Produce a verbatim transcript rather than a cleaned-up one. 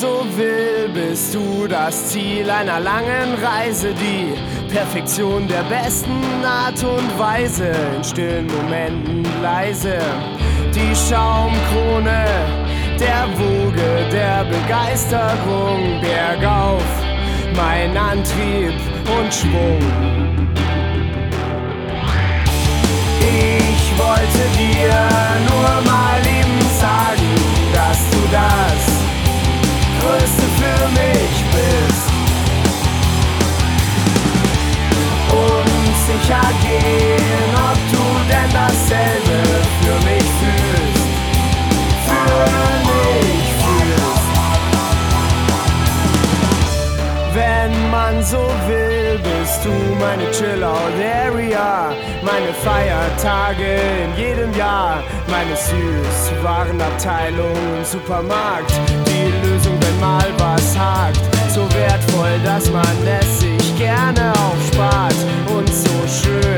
so will, bist du das Ziel einer langen Reise, die Perfektion der besten Art und Weise, in stillen Momenten leise, die Schaumkrone der Woge der Begeisterung, bergauf, mein Antrieb und Schwung. Ich wollte dir nur mal eben sagen, dass du das Größte für mich bist. Und sicher gehen, ob du denn dasselbe für mich fühlst. Für mich fühlst. Wenn man so will, bist du meine Chill-Out-Area, meine Feiertage in jedem Jahr, meine Süßwarenabteilung im Supermarkt, die Lösung, wenn mal was hakt, so wertvoll, dass man es sich gerne aufspart und so schön,